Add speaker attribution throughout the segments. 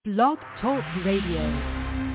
Speaker 1: Blog Talk Radio.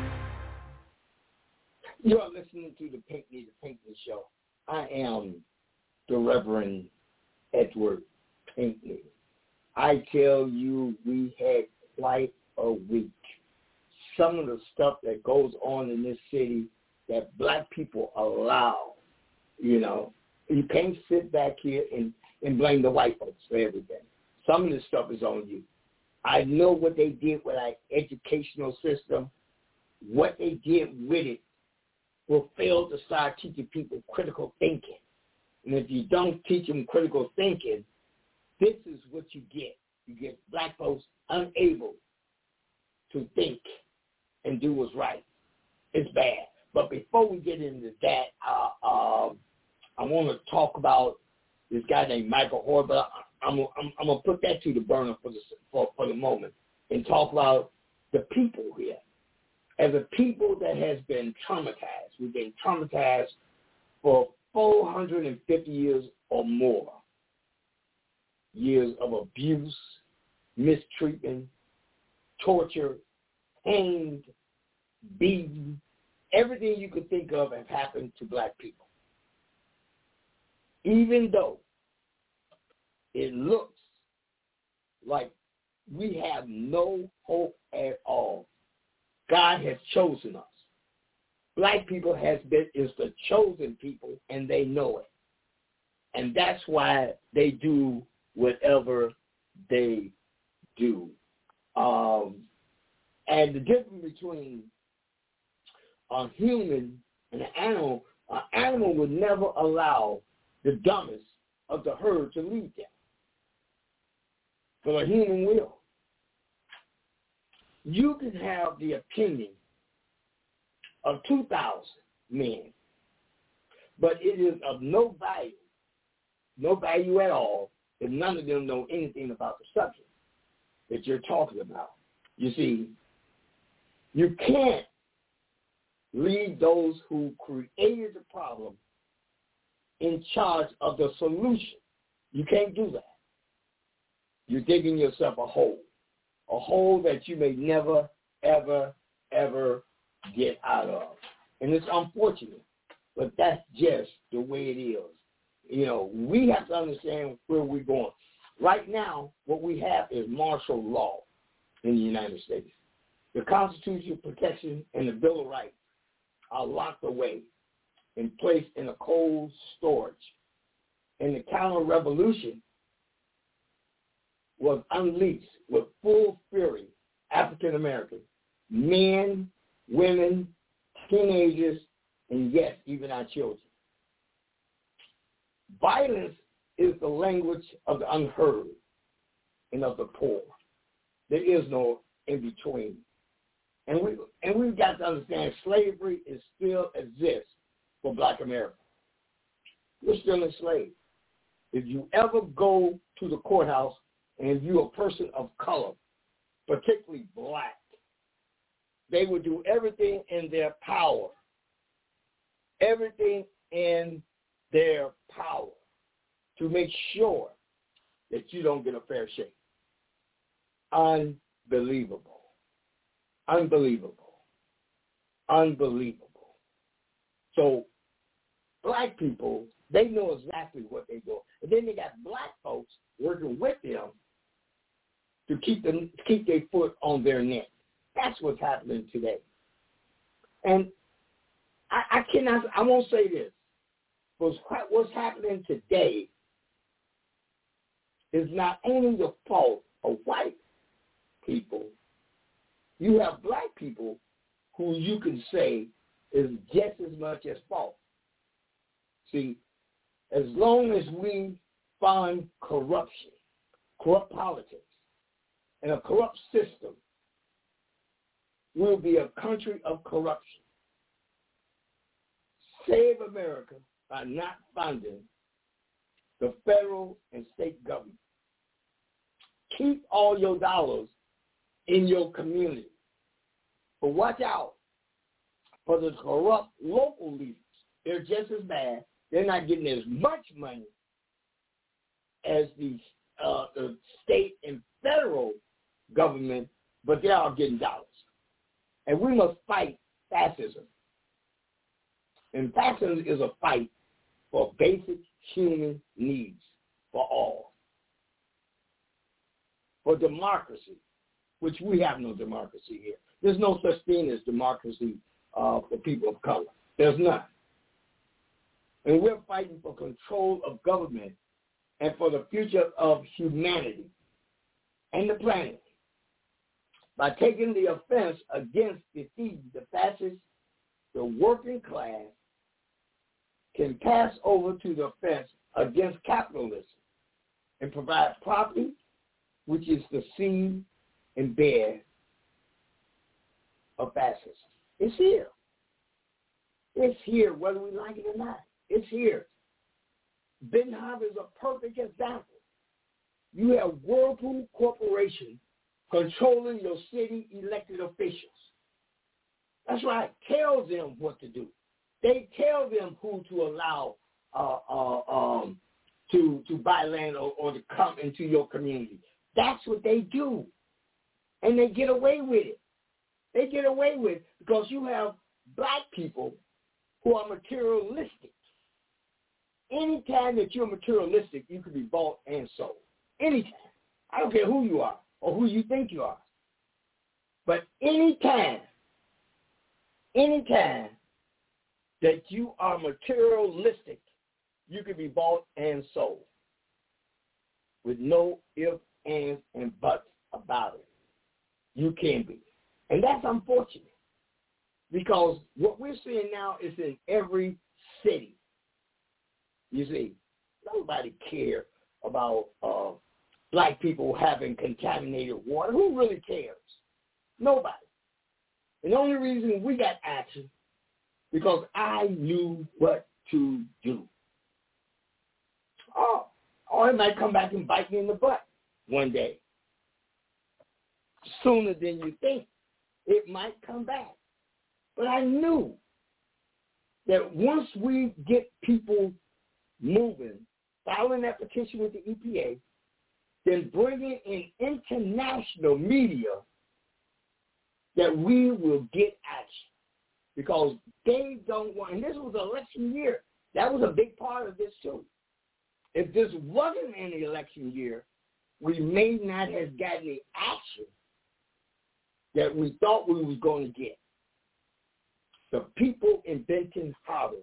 Speaker 2: You are listening to the Pinckney Show. I am the Reverend Edward Pinckney. I tell you, we had quite a week. Some of the stuff that goes on in this city that black people allow, you can't sit back here and blame the white folks for everything. Some of this stuff is on you. I know what they did with our educational system. What they did with it will fail to start teaching people critical thinking. And if you don't teach them critical thinking, this is what you get. You get black folks unable to think and do what's right. It's bad. But before we get into that, I want to talk about this guy named Michael Hoyer, but I'm gonna put that to the burner for the moment and talk about the people here. As a people that has been traumatized, we've been traumatized for 450 years or more. Years of abuse, mistreatment, torture, hanged, beaten, everything you could think of has happened to black people. Even though it looks like we have no hope at all, God has chosen us. Black people is the chosen people, and they know it. And that's why they do whatever they do. And the difference between a human and an animal would never allow the dumbest of the herd to lead them. But a human will. You can have the opinion of 2,000 men, but it is of no value at all, if none of them know anything about the subject that you're talking about. You see, you can't leave those who created the problem in charge of the solution. You can't do that. You're digging yourself a hole that you may never, ever, ever get out of. And it's unfortunate, but that's just the way it is. We have to understand where we're going. Right now, what we have is martial law in the United States. The Constitutional Protection and the Bill of Rights are locked away and placed in a cold storage. And the counter-revolution was unleashed with full fury. African Americans, men, women, teenagers, and yes, even our children. Violence is the language of the unheard and of the poor. There is no in between. And we've got to understand slavery still exists for black America. We're still enslaved. If you ever go to the courthouse and you're a person of color, particularly black, they will do everything in their power, to make sure that you don't get a fair shake. Unbelievable. So black people, they know exactly what they do. And then they got black folks working with them to keep their foot on their neck. That's what's happening today. And I won't say this, but what's happening today is not only the fault of white people. You have black people who you can say is just as much as fault. See, as long as we find corruption, corrupt politics, and a corrupt system, we'll be a country of corruption. Save America by not funding the federal and state government. Keep all your dollars in your community. But watch out for the corrupt local leaders. They're just as bad. They're not getting as much money as the state and federal government but they are getting dollars. And we must fight fascism. And fascism is a fight for basic human needs for all. For democracy, which we have no democracy here. There's no such thing as democracy for people of color. There's none. And we're fighting for control of government and for the future of humanity and the planet. By taking the offense against defeating the fascists, the working class can pass over to the offense against capitalism and provide property, which is the seed and bed of fascism. It's here. It's here, whether we like it or not. It's here. Benton Harbor is a perfect example. You have Whirlpool Corporation controlling your city elected officials. That's right. Tell them what to do. They tell them who to allow to buy land or to come into your community. That's what they do. And they get away with it. They get away with it because you have black people who are materialistic. Anytime that you're materialistic, you can be bought and sold. Anytime. I don't care who you are or who you think you are. But anytime that you are materialistic, you can be bought and sold with no ifs, ands, and buts about it. You can be. And that's unfortunate because what we're seeing now is in every city. You see, nobody cares about black people having contaminated water. Who really cares? Nobody. And the only reason we got action because I knew what to do. Or it might come back and bite me in the butt one day. Sooner than you think, it might come back. But I knew that once we get people moving, filing an application with the EPA, then bringing in international media, that we will get action. Because they don't want, and this was election year. That was a big part of this too. If this wasn't an election year, we may not have gotten the action that we thought we was going to get. The people in Benton Harbor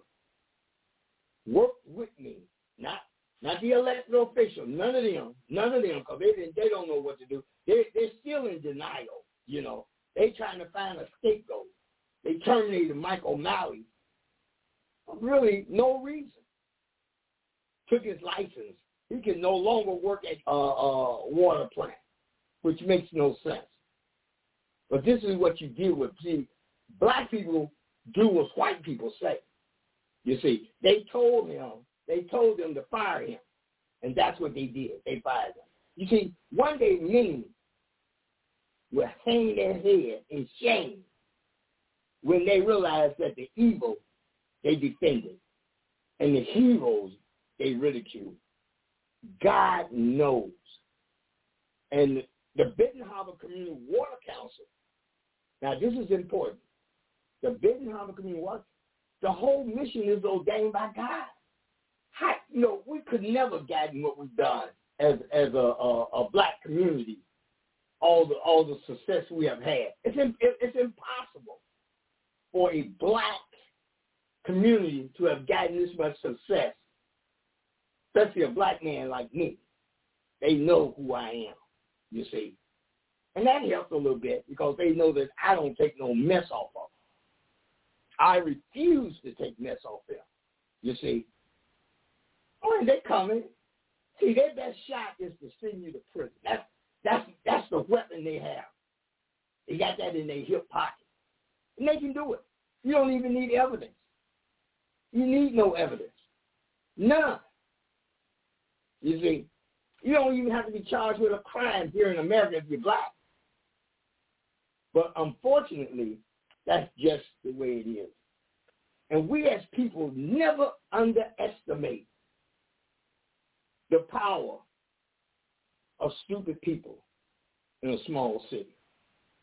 Speaker 2: worked with me, not the elected official, none of them, because they don't know what to do. They're still in denial, you know. They trying to find a scapegoat. They terminated Mike O'Malley for really no reason. Took his license. He can no longer work at a water plant, which makes no sense. But this is what you deal with. See, black people do what white people say. You see, they told them to fire him, and that's what they did. They fired him. You see, one day men will hang their head in shame when they realize that the evil they defended and the heroes they ridiculed. God knows. And the Benton Harbor Community Water Council, now this is important. The Benton Harbor Community Water, the whole mission is ordained by God. We could never have gotten what we've done as a black community, all the success we have had. It's impossible for a black community to have gotten this much success, especially a black man like me. They know who I am, you see. And that helps a little bit because they know that I don't take no mess off of them. I refuse to take mess off them, you see. Oh, and they coming. See, their best shot is to send you to prison. That's the weapon they have. They got that in their hip pocket. And they can do it. You don't even need evidence. You need no evidence. None. You see, you don't even have to be charged with a crime here in America if you're black. But unfortunately, that's just the way it is. And we as people never underestimate the power of stupid people in a small city.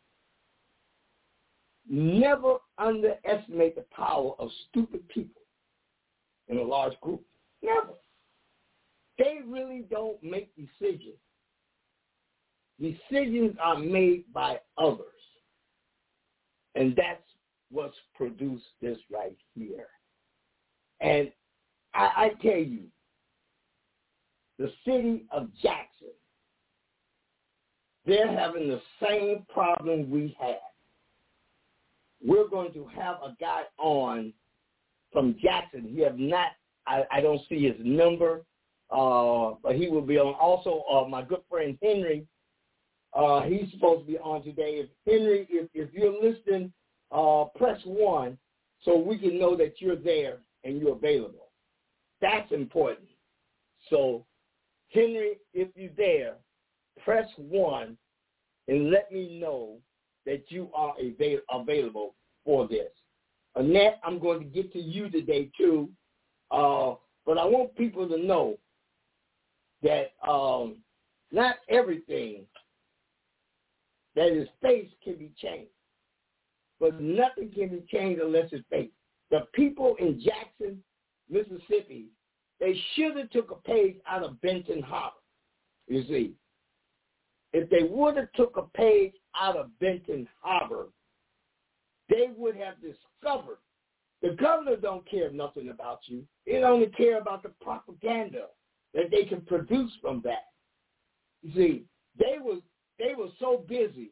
Speaker 2: never underestimate the power of stupid people in a large group. Never. They really don't make decisions. Decisions are made by others. And that's what's produced this right here. And I tell you, the city of Jackson, they're having the same problem we had. We're going to have a guy on from Jackson. He have not, I don't see his number, but he will be on. Also, my good friend Henry, he's supposed to be on today. If Henry, if you're listening, press 1 so we can know that you're there and you're available. That's important. So, Henry, if you're there, press 1 and let me know that you are available for this. Annette, I'm going to get to you today too, but I want people to know that not everything that is faced can be changed, but nothing can be changed unless it's faced. The people in Jackson, Mississippi, they should have took a page out of Benton Harbor, you see. If they would have took a page out of Benton Harbor, they would have discovered the governor don't care nothing about you. They only care about the propaganda that they can produce from that. You see, they were so busy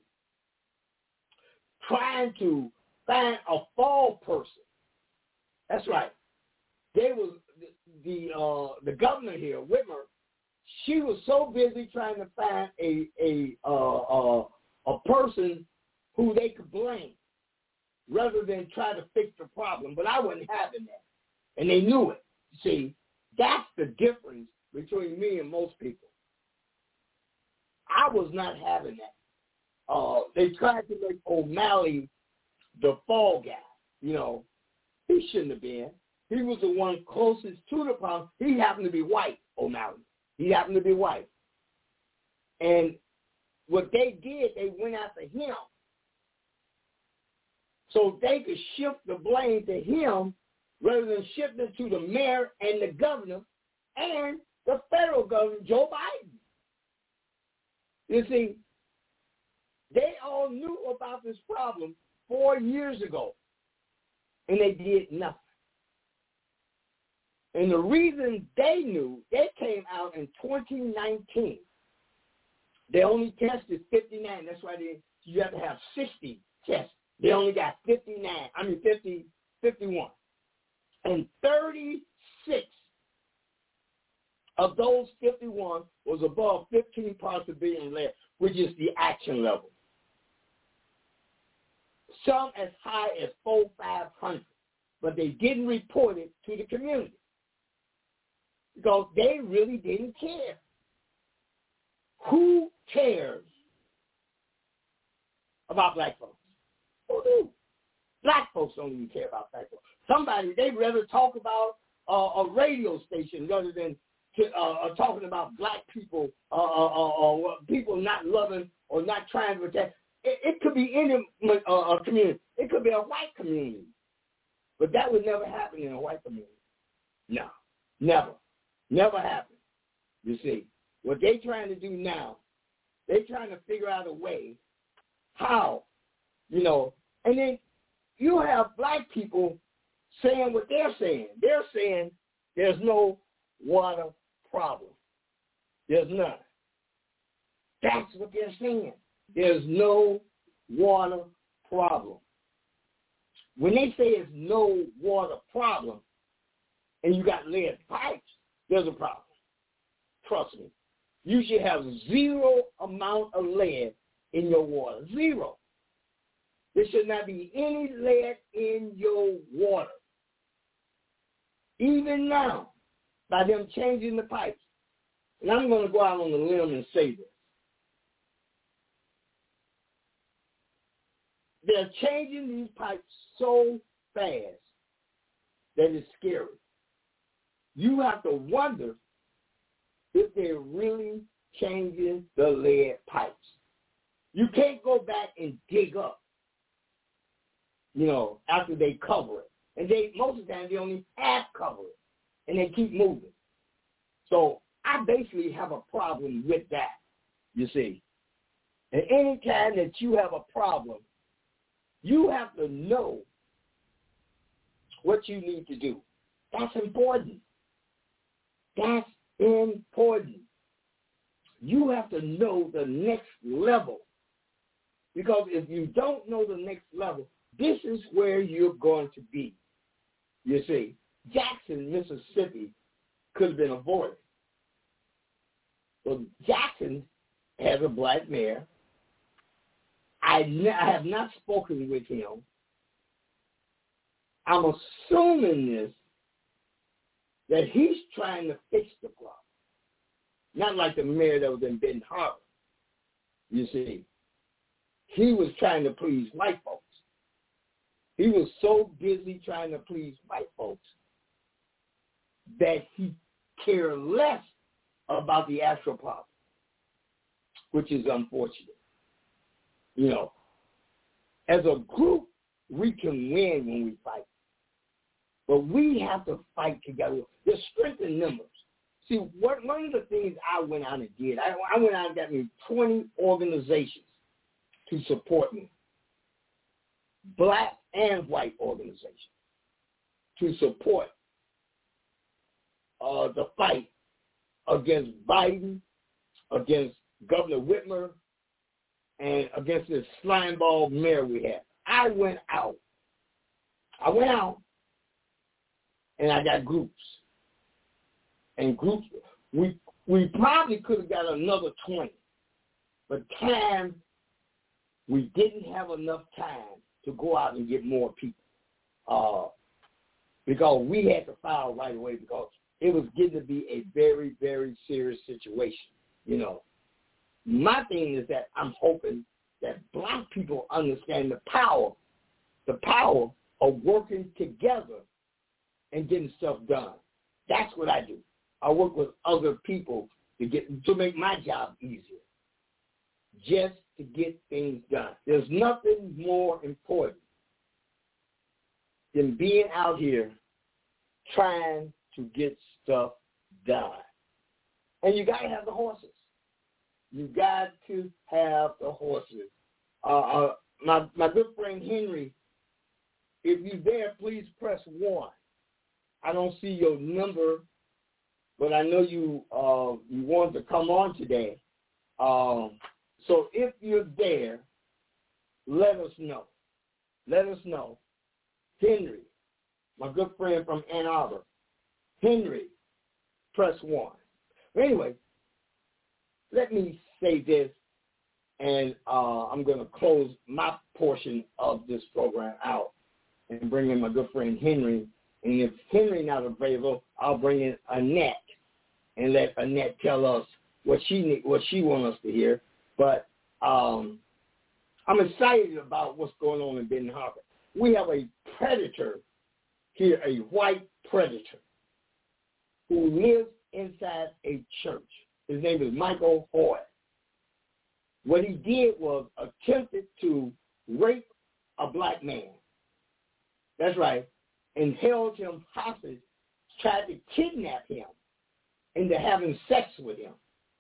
Speaker 2: trying to find a fall person. That's right. They was the governor here, Whitmer. She was so busy trying to find a person who they could blame rather than try to fix the problem. But I wasn't having that, and they knew it. See, that's the difference between me and most people. I was not having that. They tried to make O'Malley the fall guy. You know, he shouldn't have been. He was the one closest to the problem. He happened to be white, O'Malley. He happened to be white. And what they did, they went after him so they could shift the blame to him rather than shifting it to the mayor and the governor and the federal governor, Joe Biden. You see, they all knew about this problem 4 years ago, and they did nothing. And the reason they knew, they came out in 2019. They only tested 59. That's why you have to have 60 tests. They only got 51. And 36 of those 51 was above 15 parts per billion lead, which is the action level. Some as high as 400-500, but they didn't report it to the community because they really didn't care. Who cares about black folks? Who do? Black folks don't even care about black folks. They'd rather talk about a radio station rather than talking about black people or people not loving or not trying to protect. It could be any community. It could be a white community. But that would never happen in a white community. No, never. Never happened. You see, what they're trying to do now, they're trying to figure out a way how, and then you have black people saying what they're saying. They're saying there's no water problem. There's none. That's what they're saying. There's no water problem. When they say there's no water problem and you got lead pipes, there's a problem. Trust me. You should have zero amount of lead in your water. Zero. There should not be any lead in your water. Even now, by them changing the pipes. And I'm going to go out on a limb and say this. They're changing these pipes so fast that it's scary. You have to wonder if they're really changing the lead pipes. You can't go back and dig up after they cover it. And most of the time they only half cover it, and they keep moving. So I basically have a problem with that, you see. And any time that you have a problem, you have to know what you need to do. That's important. That's important. You have to know the next level. Because if you don't know the next level, this is where you're going to be. You see, Jackson, Mississippi could have been avoided. Well, Jackson has a black mayor. I have not spoken with him. I'm assuming that he's trying to fix the problem. Not like the mayor that was in Benton Harbor. You see, he was trying to please white folks. He was so busy trying to please white folks that he cared less about the actual problem, which is unfortunate. As a group, we can win when we fight. But we have to fight together. There's strength in numbers. See, one of the things I went out and did, I went out and got me 20 organizations to support me, black and white organizations, to support the fight against Biden, against Governor Whitmer, and against this slimeball mayor we have. I went out, and I got groups. And groups, we probably could have got another 20. But we didn't have enough time to go out and get more people. Because we had to file right away because it was getting to be a very, very serious situation. My thing is that I'm hoping that black people understand the power of working together and getting stuff done. That's what I do. I work with other people to make my job easier, just to get things done. There's nothing more important than being out here trying to get stuff done. And you got to have the horses. You got to have the horses. My good friend Henry, if you're there, please press 1. I don't see your number, but I know you want to come on today. So if you're there, let us know. Let us know. Henry, my good friend from Ann Arbor. Henry, press 1. Anyway, let me say this, and I'm going to close my portion of this program out and bring in my good friend Henry. And if Henry not available, I'll bring in Annette and let Annette tell us what she wants us to hear. But I'm excited about what's going on in Benton Harbor. We have a predator here, a white predator, who lives inside a church. His name is Michael Hoy. What he did was attempted to rape a black man. That's right. And held him hostage, tried to kidnap him into having sex with him.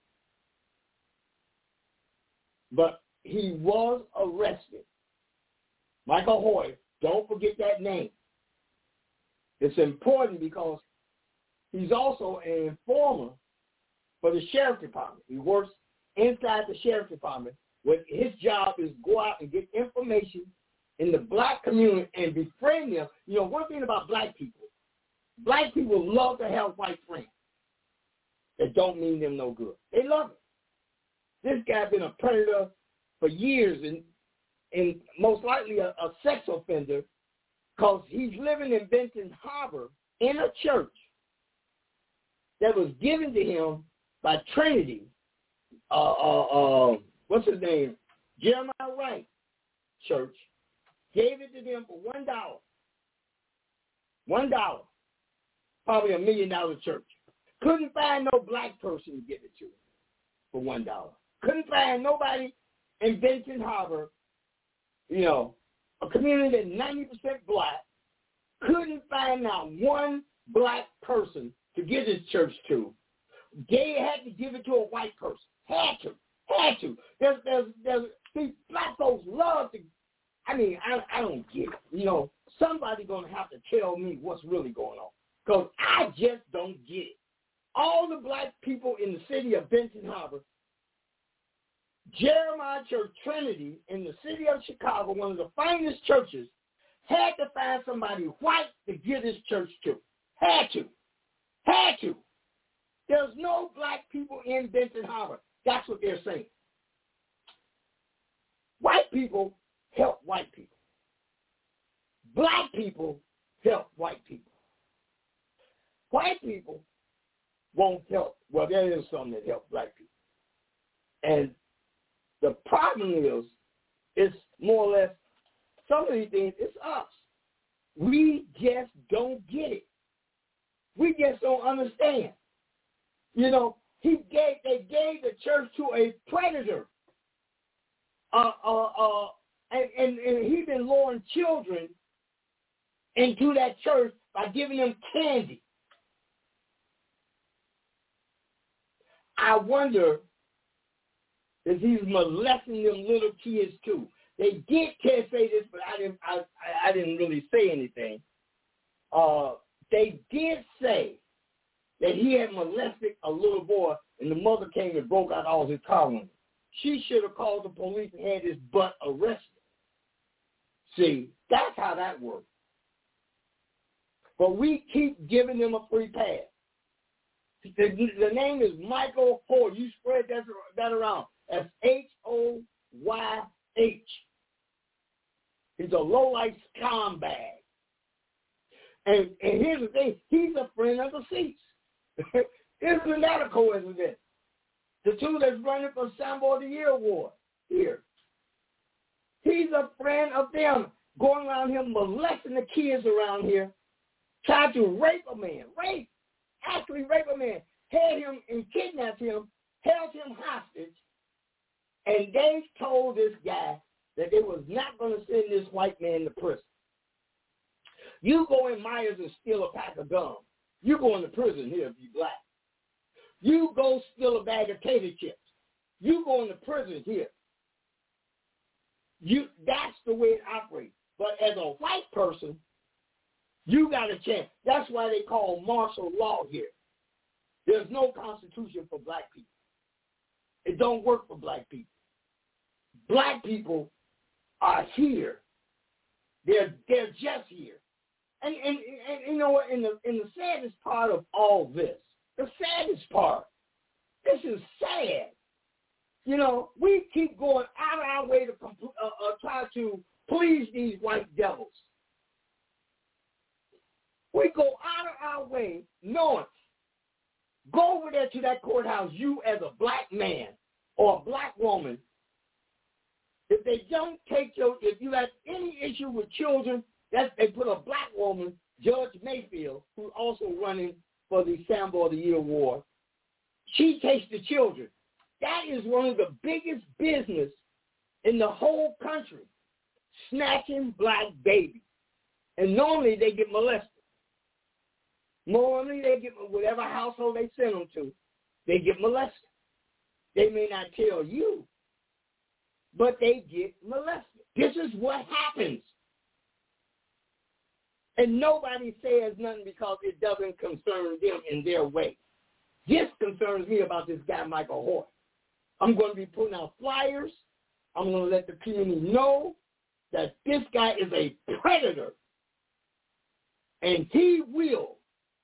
Speaker 2: But he was arrested. Michael Hoy, don't forget that name. It's important because he's also an informer for the sheriff department. He works inside the sheriff department, where his job is go out and get information in the black community and befriend them. One thing about black people love to have white friends that don't mean them no good. They love it. This guy's been a predator for years and most likely a sex offender because he's living in Benton Harbor in a church that was given to him by Trinity. What's his name? Jeremiah Wright Church. Gave it to them for $1. $1. Probably $1 million church. Couldn't find no black person to give it to for $1. Couldn't find nobody in Benton Harbor, a community that's 90% black, couldn't find out one black person to give his church to. They had to give it to a white person. Had to. See, black folks love to. I mean, I don't get it. You know, somebody's gonna have to tell me what's really going on, because I just don't get it. All the black people in the city of Benton Harbor, Jeremiah Church Trinity in the city of Chicago, one of the finest churches, had to find somebody white to give his church to. Had to. There's no black people in Benton Harbor. That's what they're saying. White people help white people. Black people help white people. White people won't help. Well, there is some that help black people. And the problem is, it's more or less, some of these things, it's us. We just don't get it. We just don't understand. You know, they gave the church to a predator. And he's been luring children into that church by giving them candy. I wonder if he's molesting them little kids too. They did say this, but I didn't really say anything. They did say that he had molested a little boy, and the mother came and broke out all his collar. She should have called the police and had his butt arrested. See, that's how that works. But we keep giving them a free pass. The name is Michael Hoyt. You spread that around. That's Hoyh. He's a low-life scumbag. And here's the thing. He's a friend of the seats. Isn't that a coincidence? The two that's running for Sambo of the Year award here. He's a friend of them, going around here molesting the kids around here, tried to rape a man, actually rape a man, had him and kidnapped him, held him hostage, and they told this guy that they was not going to send this white man to prison. You go in Myers and steal a pack of gum, you going to prison here if you black. You go steal a bag of tater chips, you going to prison here. That's the way it operates. But as a white person, you got a chance. That's why they call martial law here. There's no constitution for black people. It don't work for black people. Black people are here. They're just here. And you know what? In the saddest part of all this, the saddest part, this is sad. You know, we keep going out of our way to try to please these white devils. We go out of our way knowing, go over there to that courthouse, you as a black man or a black woman, if they don't take if you have any issue with children, they put a black woman, Judge Mayfield, who's also running for the Sambo of the Year award. She takes the children. That is one of the biggest business in the whole country, snatching black babies. And normally they get molested. Normally they get, whatever household they send them to, they get molested. They may not tell you, but they get molested. This is what happens. And nobody says nothing because it doesn't concern them in their way. This concerns me about this guy, Michael Hoyt. I'm going to be putting out flyers. I'm going to let the community know that this guy is a predator. And he will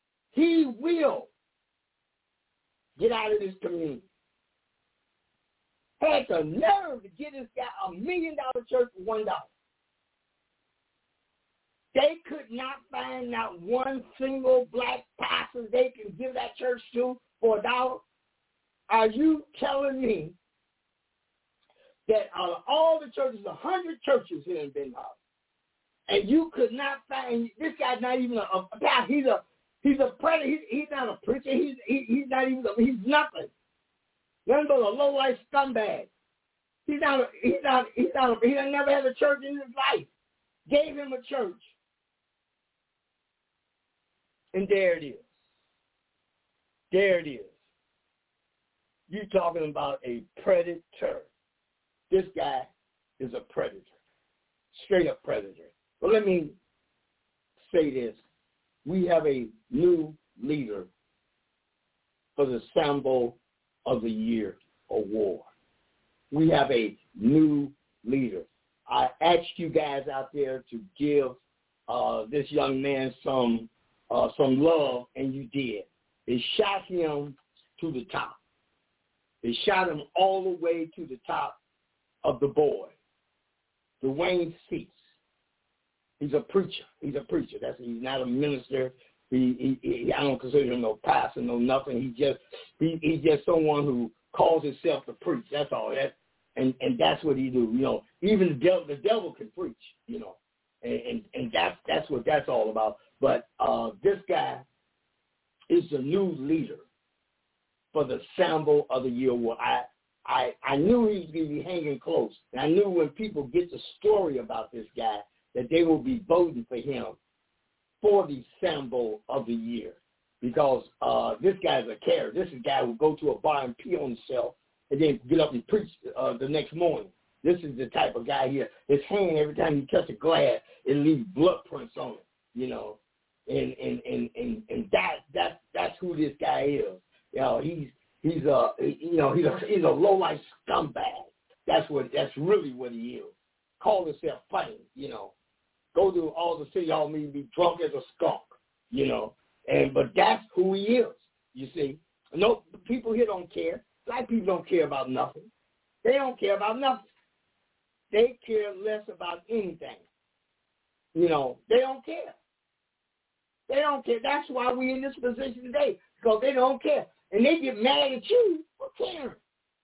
Speaker 2: get out of this community. Had the nerve to get this guy $1 million church for $1. They could not find out one single black pastor they can give that church to for $1. Are you telling me that out of all the churches, 100 churches here in Benton Harbor, and you could not find, this guy's not even a pastor, he's a predator, he's not a preacher, he's not even, he's nothing. Nothing but a low-life scumbag. He never had a church in his life. gave him a church, and there it is. There it is. You're talking about a predator. This guy is a predator, straight up predator. But let me say this. We have a new leader for the Sambo of the Year award. We have a new leader. I asked you guys out there to give this young man some love, and you did. They shot him to the top. They shot him all the way to the top of the board. Dwayne Cease. He's a preacher. He's not a minister. I don't consider him no pastor, no nothing. He's just someone who calls himself to preach. That's all. And that's what he do. You know, even the devil can preach. You know, and that's what that's all about. But this guy is the new leader for the Sambo of the Year award. I knew he was going to be hanging close. And I knew when people get the story about this guy that they will be voting for him for the Sambo of the Year, because this guy's a character. This is a guy who go to a bar and pee on himself and then get up and preach the next morning. This is the type of guy here. His hand, every time he touches a glass, it leaves blood prints on it, you know. And that's who this guy is. You know, he's a low-life scumbag. That's really what he is. Call himself funny, you know. Go to all the city hall meetings, be drunk as a skunk, you know. But that's who he is, you see. No, people here don't care. Black people don't care about nothing. They don't care about nothing. They care less about anything. You know, they don't care. They don't care. That's why we're in this position today, because they don't care. And they get mad at you for caring.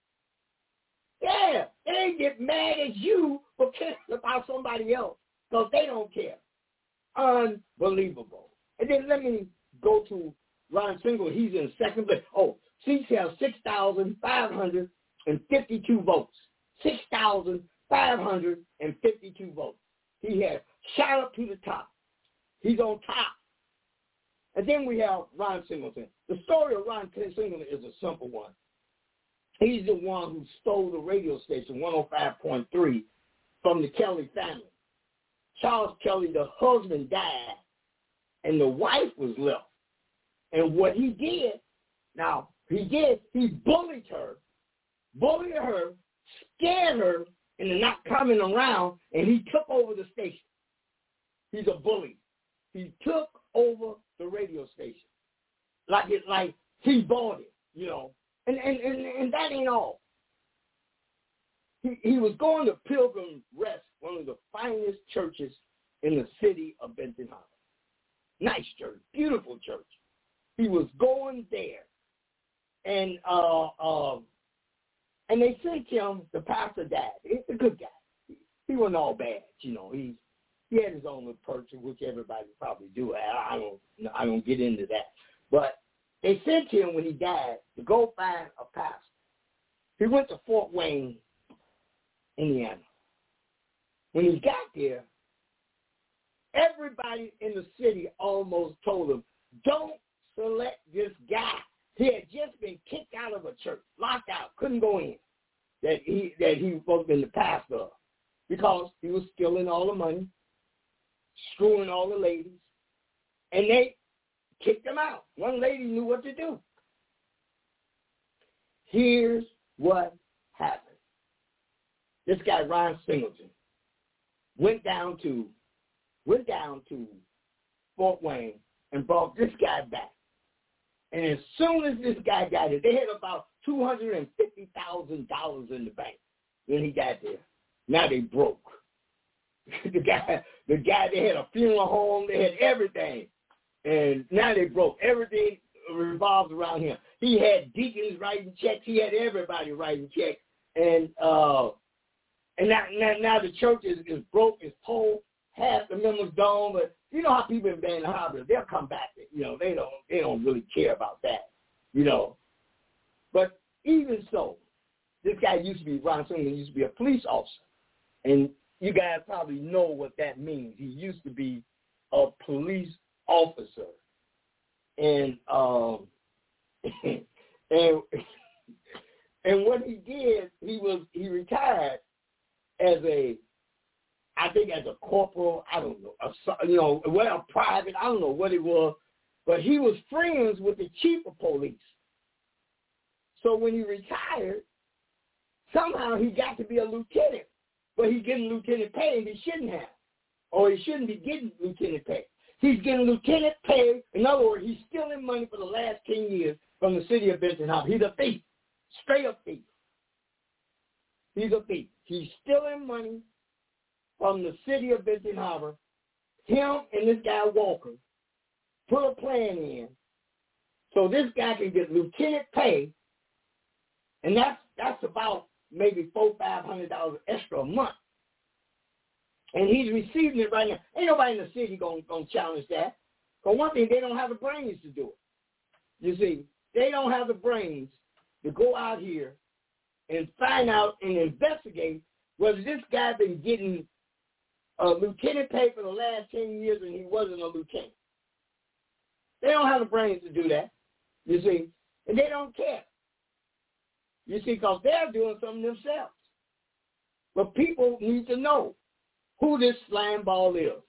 Speaker 2: Yeah, they get mad at you for caring about somebody else, because they don't care. Unbelievable. And then let me go to Ron Single. He's in second place. Oh, Cease has 6,552 votes. 6,552 votes. He has shot up to the top. He's on top. And then we have Ron Singleton. The story of Ron Singleton is a simple one. He's the one who stole the radio station, 105.3, from the Kelly family. Charles Kelly, the husband, died, and the wife was left. And what he did, he bullied her, scared her into not coming around, and he took over the station. He's a bully. He took over the radio station. Like he bought it, you know. And that ain't all. He was going to Pilgrim Rest, one of the finest churches in the city of Benton Harbor. Nice church, beautiful church. He was going there, and they sent him. The pastor died. He's a good guy. He wasn't all bad, you know. He had his own little perch, which everybody probably do. I don't get into that, but they sent him when he died to go find a pastor. He went to Fort Wayne, Indiana. When he got there, everybody in the city almost told him, "Don't select this guy." He had just been kicked out of a church, locked out, couldn't go in, that he was supposed to be the pastor of, because he was stealing all the money, screwing all the ladies, and they kicked him out. One lady knew what to do. Here's what happened. This guy, Ron Singleton, went down to Fort Wayne and brought this guy back. And as soon as this guy got there, they had about $250,000 in the bank when he got there. Now they broke. The guy, they had a funeral home, they had everything. And now they broke. Everything revolves around him. He had deacons writing checks. He had everybody writing checks. And now the church is broke, it's whole. Half the members gone, but you know how people in Benton Harbor, they'll come back. You know, they don't really care about that, you know. But even so, this guy Ron Singleton used to be a police officer. And you guys probably know what that means. He used to be a police officer. And and what he did, he retired as a corporal, I don't know, a private, I don't know what it was, but he was friends with the chief of police. So when he retired, somehow he got to be a lieutenant, but he's getting lieutenant pay and he shouldn't have, or he shouldn't be getting lieutenant pay. He's getting lieutenant pay. In other words, he's stealing money for the last 10 years from the city of Benton Harbor. He's a thief, straight up thief. He's a thief. He's stealing money from the city of Benton Harbor. Him and this guy Walker put a plan in so this guy can get lieutenant pay, and that's about maybe $400-500 extra a month. And he's receiving it right now. Ain't nobody in the city gonna challenge that. For one thing, they don't have the brains to do it. You see, they don't have the brains to go out here and find out and investigate whether this guy been getting a lieutenant pay for the last 10 years and he wasn't a lieutenant. They don't have the brains to do that, you see, and they don't care. You see, because they're doing something themselves. But people need to know who this slime ball is.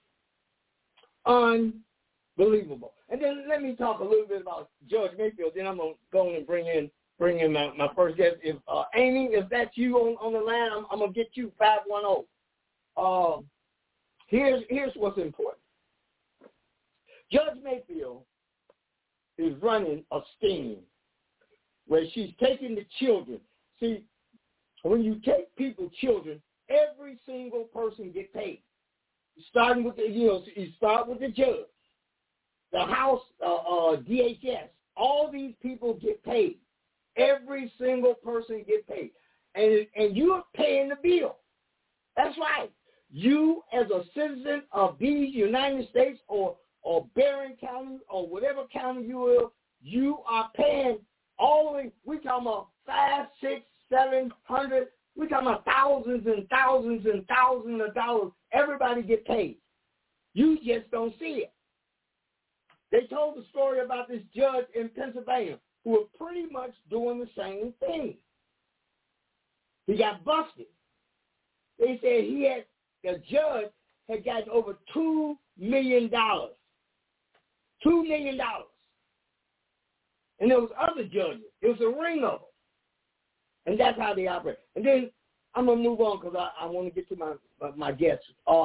Speaker 2: Unbelievable. And then let me talk a little bit about Judge Mayfield. Then I'm going to go and bring in my first guest. If Amy, if that's you on the line, I'm going to get you 510. Here's what's important. Judge Mayfield is running a sting where she's taking the children. See, when you take people's children, every single person get paid. Starting with you start with the judge, the House, DHS. All these people get paid. Every single person get paid, and you're paying the bill. That's right. You, as a citizen of these United States or Barron County or whatever county you will, you are paying all the way. We're talking about 500, 600, 700. We're talking about thousands and thousands and thousands of dollars. Everybody get paid. You just don't see it. They told the story about this judge in Pennsylvania who was pretty much doing the same thing. He got busted. They said the judge had gotten over $2 million. $2 million. And there was other judges. It was a ring of them. And that's how they operate. And then I'm going to move on because I want to get to my guests.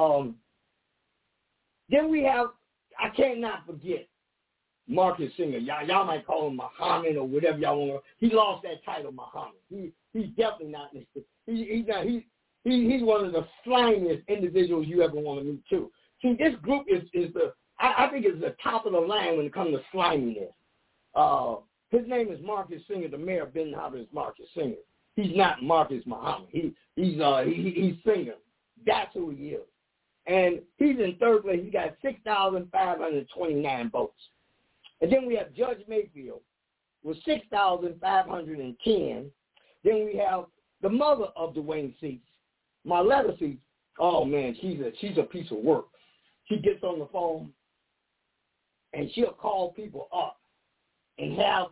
Speaker 2: Then we have, I cannot forget, Marcus Singer. Y'all might call him Muhammad or whatever y'all want to. He lost that title, Muhammad. He's definitely not. He's one of the slimiest individuals you ever want to meet too. See, this group is I think it's the top of the line when it comes to sliminess. His name is Marcus Singer. The mayor of Benton Harbor is Marcus Singer. He's not Marcus Muhammad. He's Singer. That's who he is. And he's in third place. He got 6,529 votes. And then we have Judge Mayfield with 6,510. Then we have the mother of Dwayne Seats, Marletta Seats. Oh man, she's a piece of work. She gets on the phone and she'll call people up and have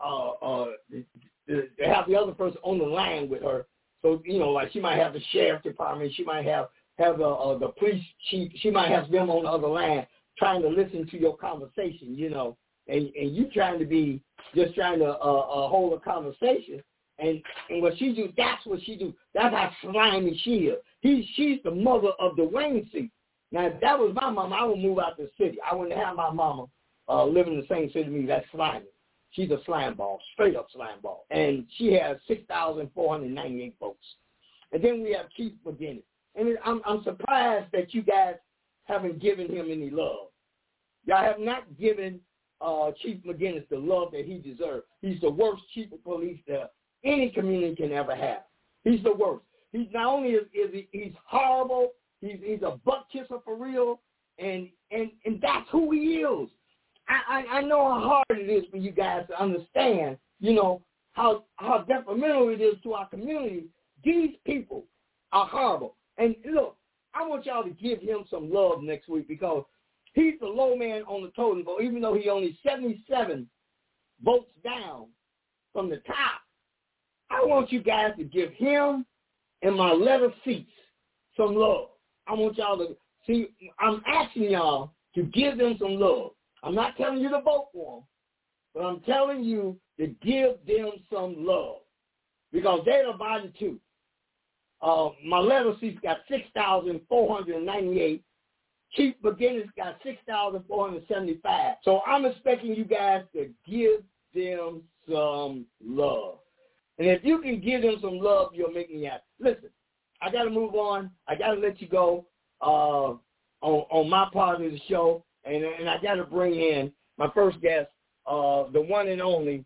Speaker 2: the other person on the line with her. So like she might have the sheriff department, she might have the police chief, she might have them on the other line trying to listen to your conversation, and you trying to hold a conversation. And what she do, that's what she do. That's how slimy she is. She's the mother of Dwayne Seats. Now, if that was my mama, I would move out the city. I wouldn't have my mama live in the same city with me. That's slimy. She's a slime ball, straight up slime ball. And she has 6,498 votes. And then we have Chief McGinnis. And I'm surprised that you guys haven't given him any love. Y'all have not given Chief McGinnis the love that he deserves. He's the worst chief of police that any community can ever have. He's the worst. He's not only he's horrible, he's a butt kisser for real, and that's who he is. I know how hard it is for you guys to understand, how detrimental it is to our community. These people are horrible. And look, I want y'all to give him some love next week because he's the low man on the totem pole, even though he only 77 votes down from the top. I want you guys to give him and my letter seats some love. I want y'all to see, I'm asking y'all to give them some love. I'm not telling you to vote for them, but I'm telling you to give them some love because they're the body too. My letter seats got 6,498. Chief Beginners got 6,475. So I'm expecting you guys to give them some love. And if you can give them some love, you'll make me happy. Listen, I got to move on. I got to let you go on my part of the show. And I got to bring in my first guest, the one and only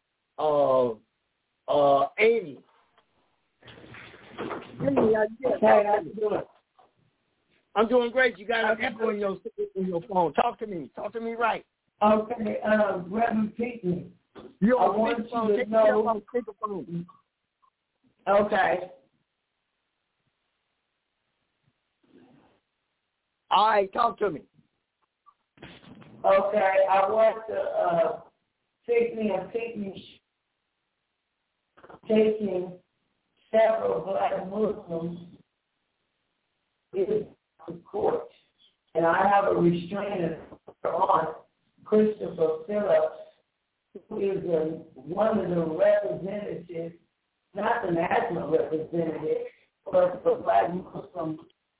Speaker 2: Amy. Amy, how you doing? I'm doing great. You got an echo in your phone. Talk to me. Talk to me right.
Speaker 3: Okay, Reverend Pinckney.
Speaker 2: You're
Speaker 3: I want you to know. Okay.
Speaker 2: All right, talk to me.
Speaker 3: Okay, I want to Pinckney taking several black Muslims into court, and I have a restraining on Christopher Phillips, who is one of the representatives, not the national representative, but the Black Muslim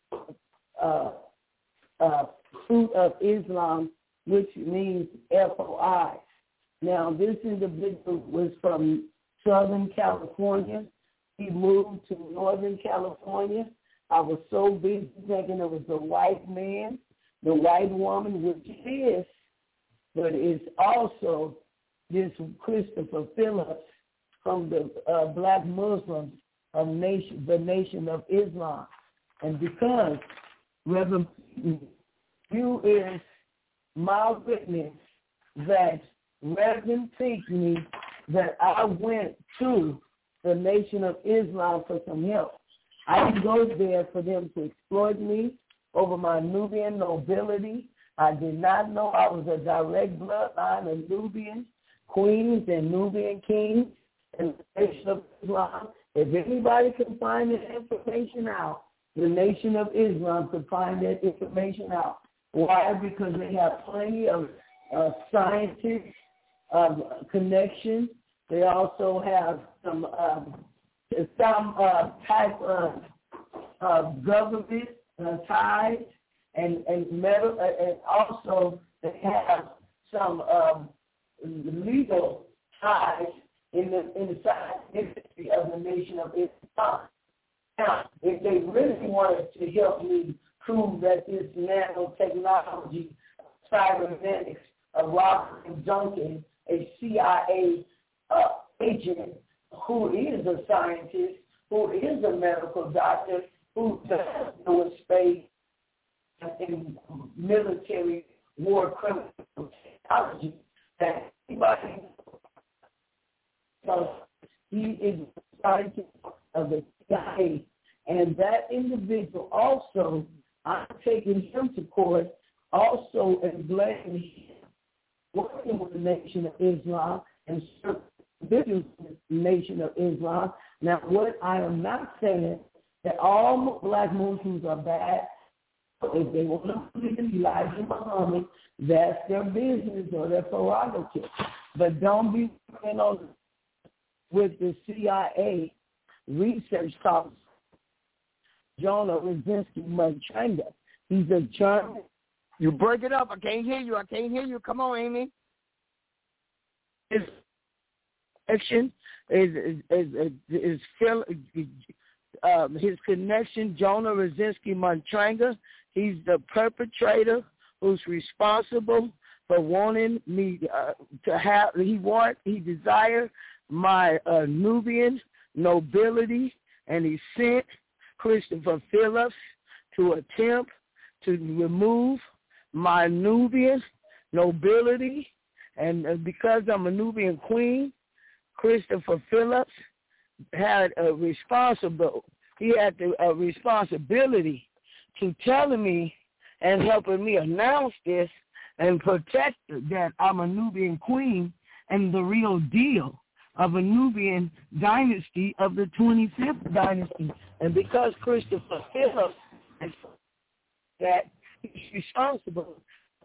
Speaker 3: Fruit of Islam, which means FOI. Now, this individual was from Southern California. He moved to Northern California. I was so busy thinking it was the white man, the white woman, which it is, but it's also this Christopher Phillips from the Black Muslims of the Nation of Islam. And because Reverend, you is my witness that Reverend Pinckney, that I went to the Nation of Islam for some help. I didn't go there for them to exploit me over my Nubian nobility. I did not know I was a direct bloodline of Nubian queens and Nubian kings in the Nation of Islam. If anybody can find that information out, the Nation of Islam could find that information out. Why? Because they have plenty of scientists connections. They also have some type of government ties and metal, and also they have some legal ties in the science industry of the Nation of Islam. Now, if they really wanted to help me prove that this nanotechnology, cybernetics, Robert Duncan, a CIA agent who is a scientist, who is a medical doctor, who does know in space and military war criminal technology, that anybody knows, he is a scientist of the CIA. And that individual also, I'm taking him to court, also and blaming him, working with the Nation of Islam and certain individuals in the Nation of Islam. Now, what I am not saying that all black Muslims are bad. If they want to believe in Elijah Muhammad, that's their business or their prerogative. But don't be working on with the CIA research officer, Jonah Rosinski Matranga. He's a German.
Speaker 2: You break it up. I can't hear you. I can't hear you. Come on, Amy.
Speaker 3: His connection his connection, Jonah Rosinski Matranga. He's the perpetrator who's responsible for wanting me to have. He desired my Nubian nobility, and he sent Christopher Phillips to attempt to remove my Nubian nobility. And because I'm a Nubian queen, Christopher Phillips had a responsibility to telling me and helping me announce this and protect that I'm a Nubian queen and the real deal of a Nubian dynasty of the 25th dynasty. And because Christopher Phillips is that he's responsible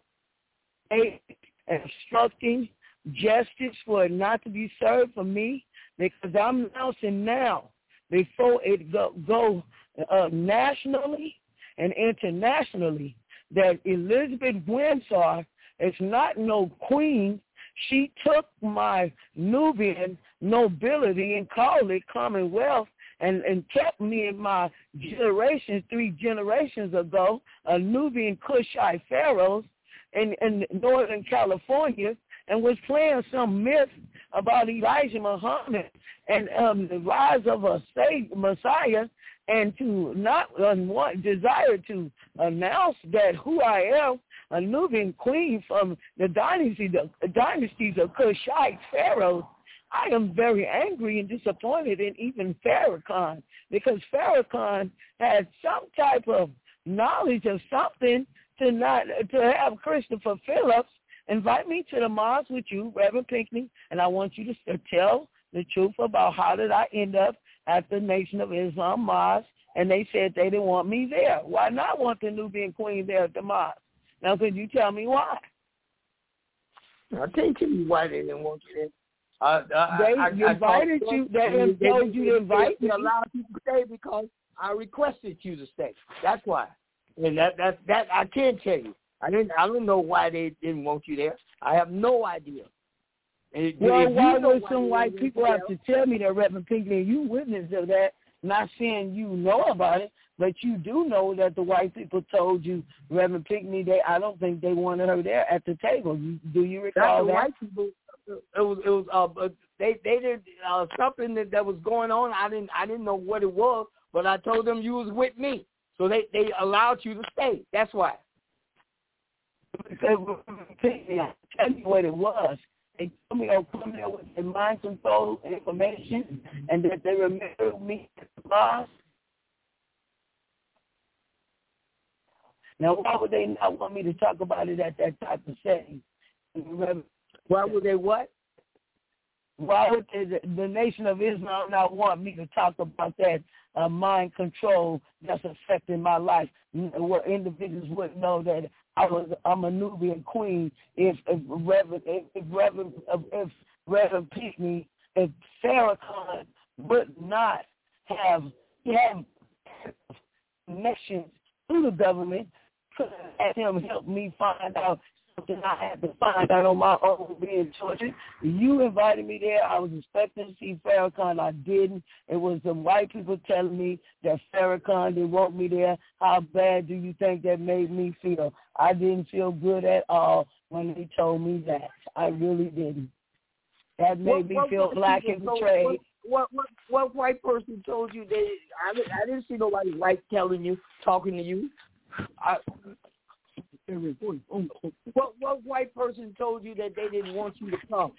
Speaker 3: instructing justice for it not to be served for me, because I'm announcing now before it go nationally and internationally that Elizabeth Windsor is not no queen. She took my Nubian nobility and called it Commonwealth and kept me in my generations, 3 generations ago, a Nubian Kushite pharaohs in Northern California, and was playing some myth about Elijah Muhammad and the rise of a Messiah, and to not desire to announce that who I am, a Nubian queen from the dynasties of Kushite pharaohs. I am very angry and disappointed in even Farrakhan, because Farrakhan had some type of knowledge of something to have Christopher Phillips invite me to the mosque with you, Reverend Pinckney, and I want you to tell the truth about how did I end up at the Nation of Islam mosque, and they said they didn't want me there. Why not want the Nubian queen there at the mosque? Now, could you tell me why?
Speaker 2: I'll tell you why they didn't want you there.
Speaker 3: They invited you. They told you to invite me.
Speaker 2: They allowed you to stay because I requested you to stay. That's why. And that I can't tell you. I don't know why they didn't want you there. I have no idea.
Speaker 3: Well, why would some white people have to tell me that, Reverend Pinckney? You witness of that. Not saying you know about it, but you do know that the white people told you, Reverend Pinckney, I don't think they wanted her there at the table. Do you recall that?
Speaker 2: White people. They did something that was going on. I didn't know what it was, but I told them you was with me, so they allowed you to stay. That's why.
Speaker 3: I'll tell you what it was. They told me they'll come there with their mind control information, and that they remember me at the mosque. Now, why would they not want me to talk about it at that type of setting?
Speaker 2: Why would they what?
Speaker 3: Why would the Nation of Islam not want me to talk about that mind control that's affecting my life? Where individuals wouldn't know that I'm a Nubian queen if Reverend Pinckney, if Farrakhan would not have connections to the government, could have him help me find out something I had to find out on my own being tortured. You invited me there. I was expecting to see Farrakhan. I didn't. It was the white people telling me that Farrakhan didn't want me there. How bad do you think that made me feel? I didn't feel good at all when they told me that. I really didn't. That made me feel black and betrayed.
Speaker 2: What white person told you I didn't see nobody white talking to you. What white person told you that they didn't want you to come?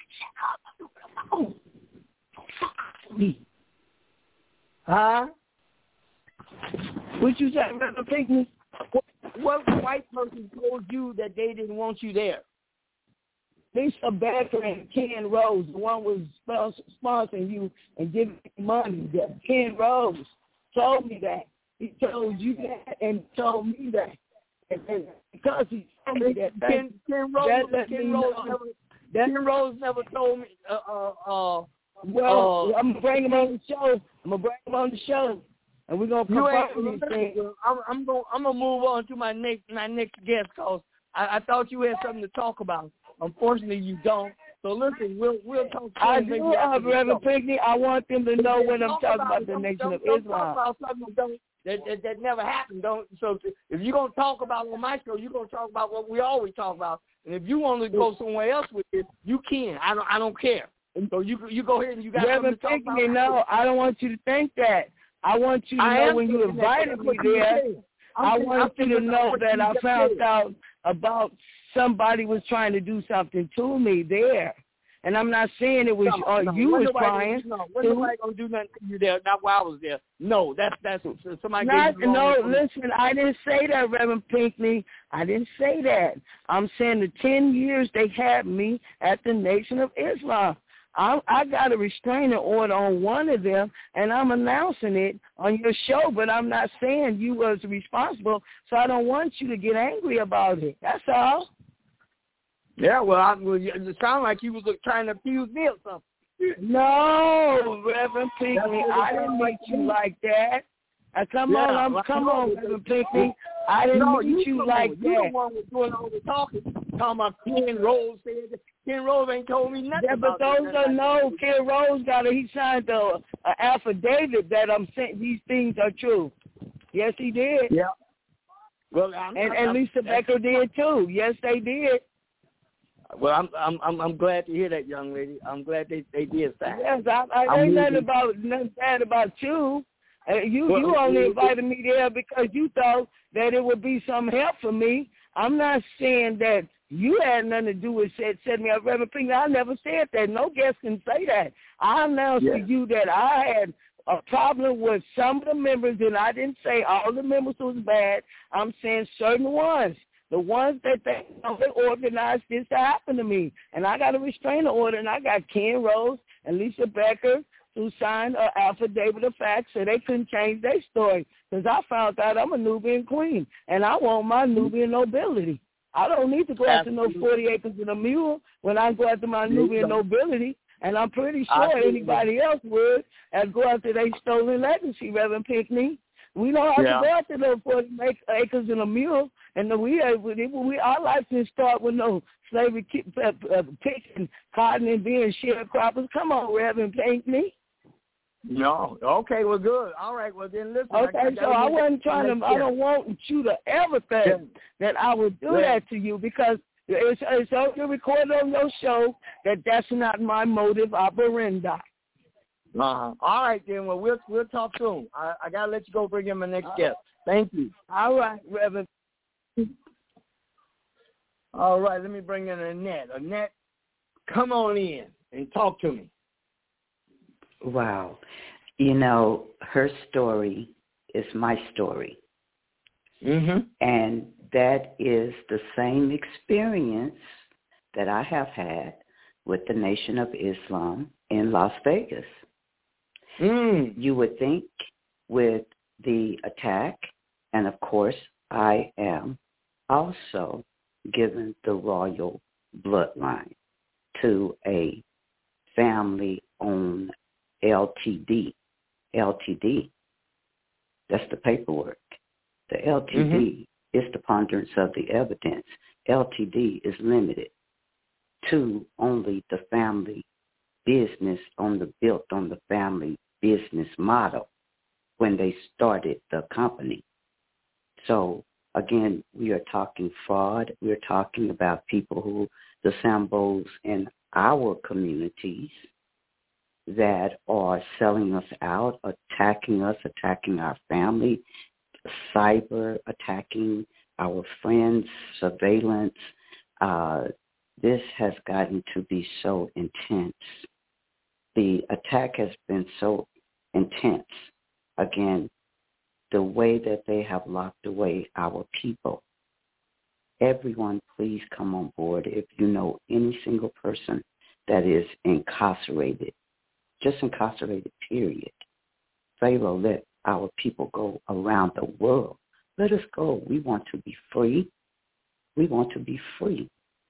Speaker 2: Huh?
Speaker 3: What you say, Reverend Pinckney?
Speaker 2: What white person told you that they didn't want you there?
Speaker 3: Lisa Becker and Ken Rose, the one was sponsoring you and giving you money. Ken Rose told me that. He told you that and told me that. And because he told me that,
Speaker 2: Ken Rose never told me.
Speaker 3: Well, I'm gonna bring him on the show. And we're gonna confirm these things.
Speaker 2: I'm gonna move on to my next guest, cause I thought you had something to talk about. Unfortunately, you don't. So listen, we'll talk.
Speaker 3: I do, Reverend Pinckney. I want them to know when I'm talking about the Nation of Islam.
Speaker 2: Talk about something that never happened. So if you're gonna talk about on my show, you're gonna talk about what we always talk about. And if you want to go somewhere else with it, you can. I don't care. So you go ahead and you got
Speaker 3: Reverend
Speaker 2: something to talk
Speaker 3: Pinckney,
Speaker 2: about.
Speaker 3: No, I don't want you to think that. I want you to know when you invited me there. I want you to know that I found out about somebody was trying to do something to me there. And I'm not saying it was you was trying.
Speaker 2: When nobody gonna do nothing to you there? Not while I was there. No, that's somebody.
Speaker 3: Listen, I didn't say that, Reverend Pinckney. I didn't say that. I'm saying the 10 years they had me at the Nation of Islam. I got a restraining order on one of them, and I'm announcing it on your show, but I'm not saying you was responsible, so I don't want you to get angry about it. That's all.
Speaker 2: Yeah, well, it sounded like you was trying to accuse me of something.
Speaker 3: No, Reverend Pinckney, I didn't meet you like that. Come on, Reverend Pinckney. I didn't meet you like that.
Speaker 2: You're the one was doing all the talking about Ken Rose said that. Ken Rose ain't told me nothing.
Speaker 3: Yeah, but Ken Rose he signed an affidavit that I'm saying these things are true. Yes, he did.
Speaker 2: Yeah. Well,
Speaker 3: and Lisa Becker did too. Yes, they did.
Speaker 2: Well, I'm glad to hear that, young lady. I'm glad they did that.
Speaker 3: Yes, I ain't nothing bad about you. You only invited me there because you thought that it would be some help for me. I'm not saying that you had nothing to do with set me up, Reverend Pinckney. I never said that. No guest can say that. I announced to you that I had a problem with some of the members, and I didn't say all the members was bad. I'm saying certain ones. The ones that they organized this to happen to me. And I got a restraining order, and I got Ken Rose and Lisa Becker who signed an affidavit of facts so they couldn't change their story. Because I found out I'm a Nubian queen, and I want my Nubian nobility. I don't need to go after no 40 acres and a mule when I go after my Nubian nobility, and I'm pretty sure anybody else would and go after their stolen legacy, Reverend Pinckney. We don't have to go after those 40 acres and a mule, and our life didn't start with no slavery, picking cotton and being sharecroppers. Come on, Reverend Pinckney.
Speaker 2: No. Okay, well, good. All right, well, then listen.
Speaker 3: Okay, so I wasn't trying to, I don't want you to ever think that I would do that to you because it's recorded on your show that that's not my motive operandi.
Speaker 2: All right, then. Well, we'll talk soon. I got to let you go bring in my next guest. Thank you.
Speaker 3: All right, Reverend.
Speaker 2: All right, let me bring in Annette. Annette, come on in and talk to me.
Speaker 4: Wow. Her story is my story.
Speaker 2: Mm-hmm.
Speaker 4: And that is the same experience that I have had with the Nation of Islam in Las Vegas. You would think with the attack, and of course I am also given the royal bloodline to a family-owned LTD. LTD, that's the paperwork. The LTD is the ponderance of the evidence. LTD is limited to only the family business built on the family business model when they started the company. So, again, we are talking fraud. We're talking about people who, the Sambos in our communities that are selling us out, attacking us, attacking our family, cyber attacking our friends, surveillance. This has gotten to be so intense. The attack has been so intense. Again, the way that they have locked away our people. Everyone, please come on board. If you know any single person that is incarcerated, just incarcerated, period. Pharaoh let our people go around the world. Let us go. We want to be free. We want to be free.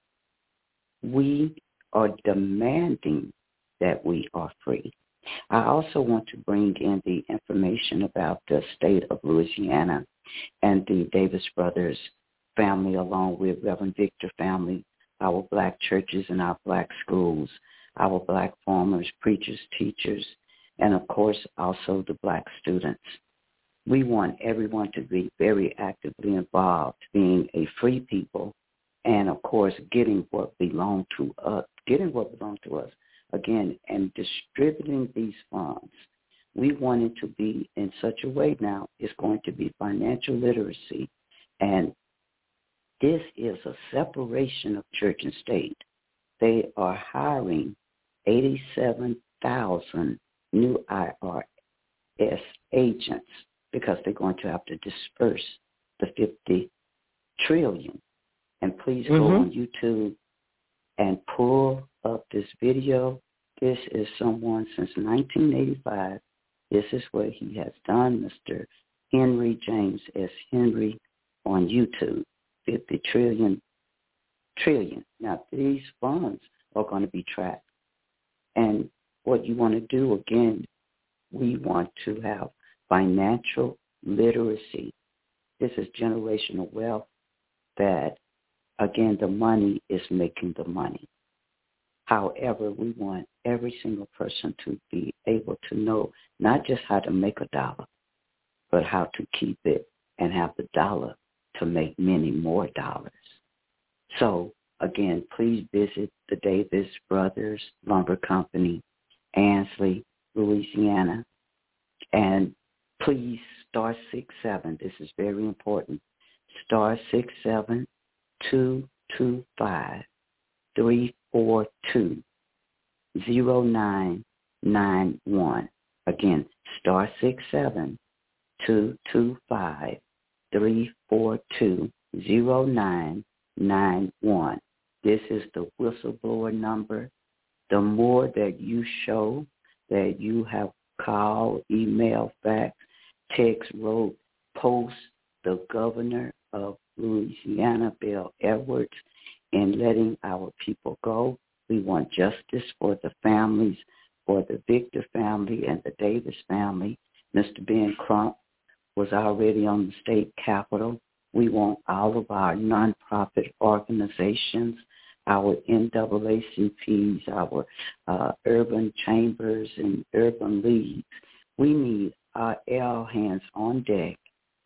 Speaker 4: We are demanding that we are free. I also want to bring in the information about the state of Louisiana and the Davis Brothers family, along with Reverend Victor family, our black churches and our black schools, our black farmers, preachers, teachers, and of course also the black students. We want everyone to be very actively involved, being a free people, and of course getting what belongs to us, again, and distributing these funds. We want it to be in such a way now, it's going to be financial literacy, and this is a separation of church and state. They are hiring 87,000 new IRS agents because they're going to have to disperse the $50 trillion. And please go on YouTube and pull up this video. This is someone since 1985. This is what he has done, Mr. Henry James S. Henry on YouTube, 50 trillion. Now, these funds are going to be tracked. And what you want to do, again, we want to have financial literacy. This is generational wealth that, again, the money is making the money. However, we want every single person to be able to know not just how to make a dollar, but how to keep it and have the dollar to make many more dollars. So, again, please visit the Davis Brothers Lumber Company, Ansley, Louisiana, and please star 67. This is very important. Star 67 225 342 0991. Again, star 67 225 342 0991. This is the whistleblower number. The more that you show that you have called, email, fax, text, wrote, post the governor of Louisiana, Bill Edwards, in letting our people go. We want justice for the families, for the Victor family and the Davis family. Mr. Ben Crump was already on the state capitol. We want all of our nonprofit organizations, our NAACPs, our urban chambers and urban leagues. We need all hands on deck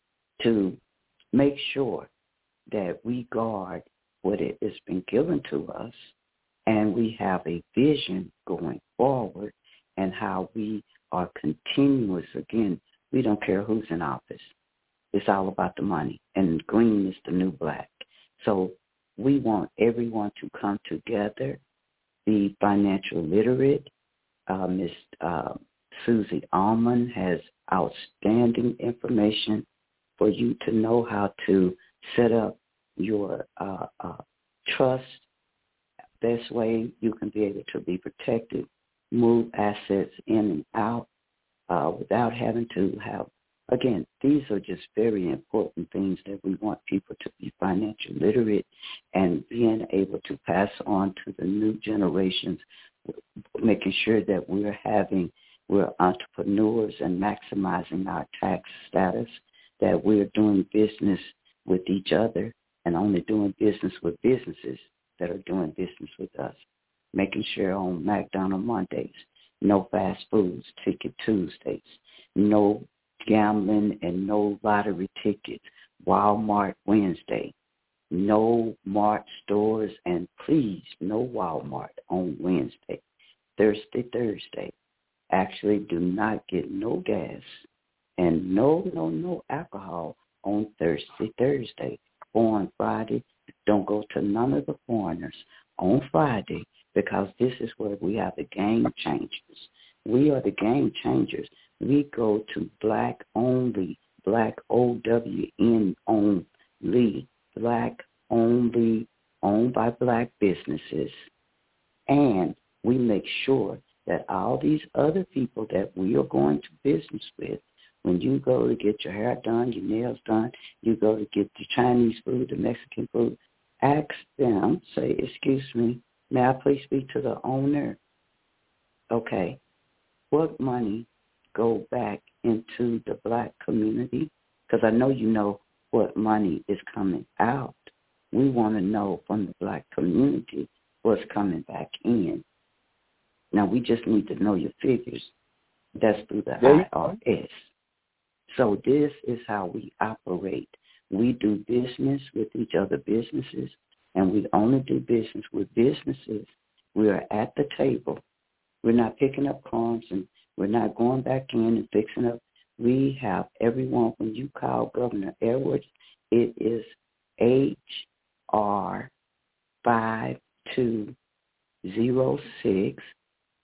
Speaker 4: to make sure that we guard what it has been given to us, and we have a vision going forward and how we are continuous. Again, we don't care who's in office. It's all about the money, and green is the new black. So we want everyone to come together, be financial literate. Ms. Susie Allman has outstanding information for you to know how to set up your trust. Best way you can be able to be protected, move assets in and out without having to have. Again, these are just very important things that we want people to be financially literate and being able to pass on to the new generations, making sure that we're entrepreneurs and maximizing our tax status, that we're doing business with each other and only doing business with businesses that are doing business with us, making sure on McDonald's Mondays, no fast foods, Ticket Tuesdays, no gambling and no lottery tickets, Walmart Wednesday, no Mart stores, and please, no Walmart on Wednesday. Thursday. Actually, do not get no gas and no alcohol on Thursday. On Friday, don't go to none of the foreigners on Friday, because this is where we are the game changers. We are the game changers. We go to black only, black OWN only, black only, owned by black businesses. And we make sure that all these other people that we are going to business with, when you go to get your hair done, your nails done, you go to get the Chinese food, the Mexican food, ask them, say, excuse me, may I please speak to the owner? Okay, what money go back into the black community? Because I know you know what money is coming out. We want to know from the black community what's coming back in. Now, we just need to know your figures. That's through the IRS. So this is how we operate. We do business with each other businesses, and we only do business with businesses. We are at the table. We're not picking up crumbs, and we're not going back in and fixing up. We have everyone. When you call Governor Edwards, it is HR 5206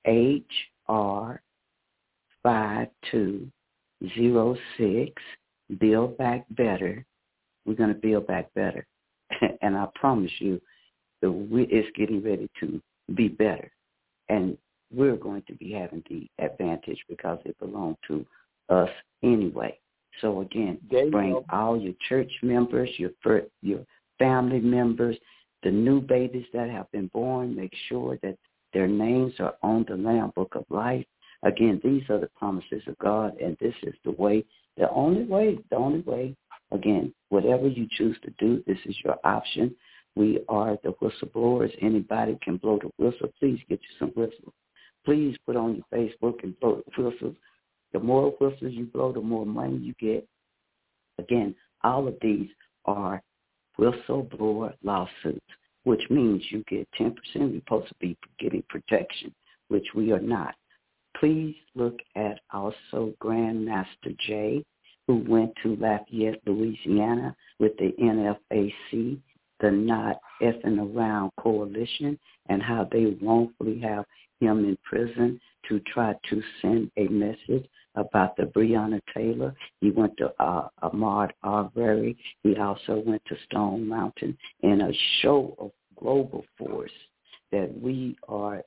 Speaker 4: HR5206, Build Back Better. We're going to build back better. And I promise you, it's getting ready to be better. And we're going to be having the advantage because it belongs to us anyway. So, again, bring all your church members, your family members, the new babies that have been born. Make sure that their names are on the Lamb Book of Life. Again, these are the promises of God, and this is the way, the only way. Again, whatever you choose to do, this is your option. We are the whistleblowers. Anybody can blow the whistle. Please get you some whistles. Please put on your Facebook and blow the whistles. The more whistles you blow, the more money you get. Again, all of these are whistleblower lawsuits, which means you get 10%. We're supposed to be getting protection, which we are not. Please look at also Grandmaster Jay, who went to Lafayette, Louisiana with the NFAC, the Not Effing Around Coalition, and how they wrongfully have him in prison to try to send a message about the Breonna Taylor. He went to Ahmaud Arbery. He also went to Stone Mountain in a show of global force that we are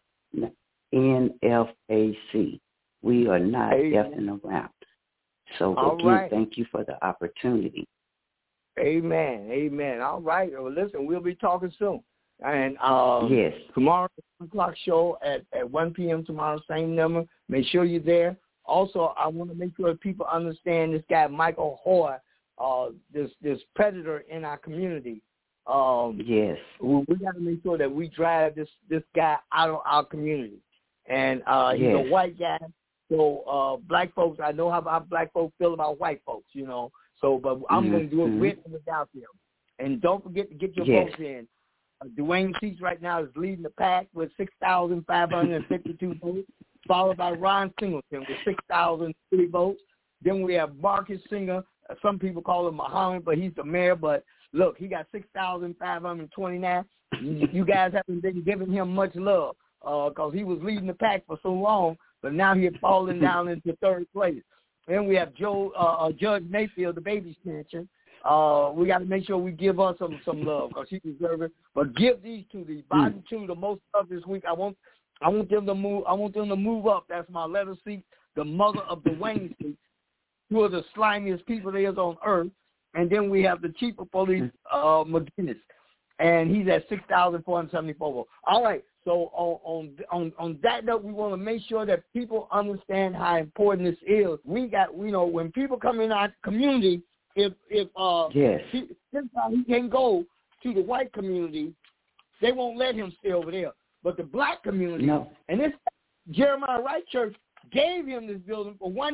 Speaker 4: NFAC. We are not effing around. So, again, thank you for the opportunity.
Speaker 2: Amen. All right. Well, listen, we'll be talking soon. And
Speaker 4: yes,
Speaker 2: tomorrow, 1 o'clock show at 1 p.m. tomorrow, same number. Make sure you're there. Also, I want to make sure people understand this guy, Michael Hoy, this predator in our community.
Speaker 4: Yes.
Speaker 2: We got to make sure that we drive this guy out of our community. And he's a white guy. So black folks, I know how black folks feel about white folks, you know. So, but I'm going to do it with and without them. And don't forget to get your votes in. Dwayne Seats right now is leading the pack with 6,552 votes, followed by Ron Singleton with 6,003 votes. Then we have Marcus Singer. Some people call him Muhammad, but he's the mayor. But look, he got 6,529. You guys haven't been giving him much love because he was leading the pack for so long, but now he had fallen down into third place. Then we have Judge Mayfield, the baby snatcher. We got to make sure we give her some love because she deserves it. But give these two, the bottom two, the most love this week. I want them to move. I want them to move up. That's my letter C, the mother of Dwayne Seats, two of the slimiest people there is on earth. And then we have the chief of police, McGinnis, and he's at 6,474 votes. All right. So on that note, we want to make sure that people understand how important this is. We got, when people come in our community, if he can go to the white community, they won't let him stay over there. But the black community, and this Jeremiah Wright Church gave him this building for $1.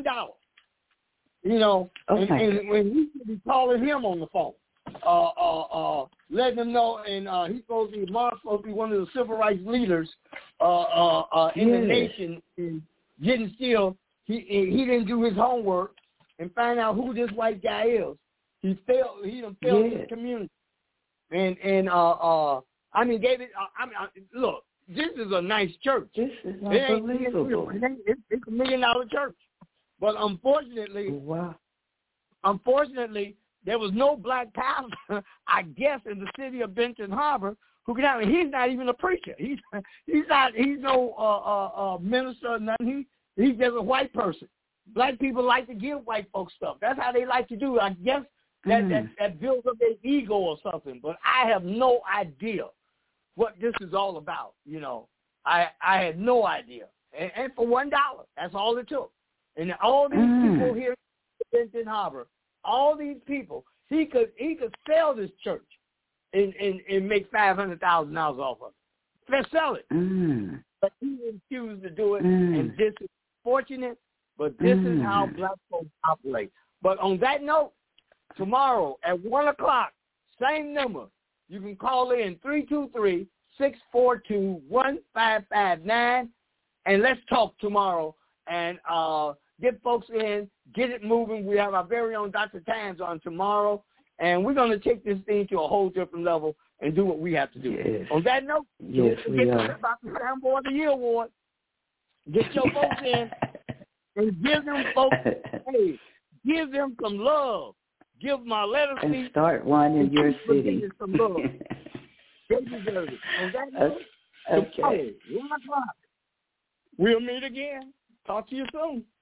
Speaker 2: And when we should be calling him on the phone, letting him know, and he's supposed to be one of the civil rights leaders in the nation. And getting still, he didn't do his homework and find out who this white guy is. He failed his community. And David, look, this is a nice church.
Speaker 4: This is unbelievable.
Speaker 2: It's $1 million church. But unfortunately, there was no black pastor, I guess, in the city of Benton Harbor who can have. He's not even a preacher. He's no minister or nothing. He's just a white person. Black people like to give white folks stuff. That's how they like to do it. I guess that builds up their ego or something. But I have no idea what this is all about. I had no idea. And for $1, that's all it took. And all these people here in Benton Harbor, all these people, he could sell this church and make $500,000 off of it. Let's sell it. But he refused to do it, and this is fortunate, but this is how black folks operate. But on that note, tomorrow at 1 o'clock, same number, you can call in 323-642-1559, and let's talk tomorrow and get folks in, get it moving. We have our very own Dr. Tans on tomorrow, and we're going to take this thing to a whole different level and do what we have to do.
Speaker 4: Yes.
Speaker 2: On that note,
Speaker 4: yes,
Speaker 2: we are. About the Sambo of the Year Award. Get your votes in and give them folks, hey, give them some love. Give my letter
Speaker 4: and
Speaker 2: seat.
Speaker 4: Start one in your city.
Speaker 2: Some love. They deserve it. On that note,
Speaker 4: okay.
Speaker 2: 1 o'clock. We'll meet again. Talk to you soon.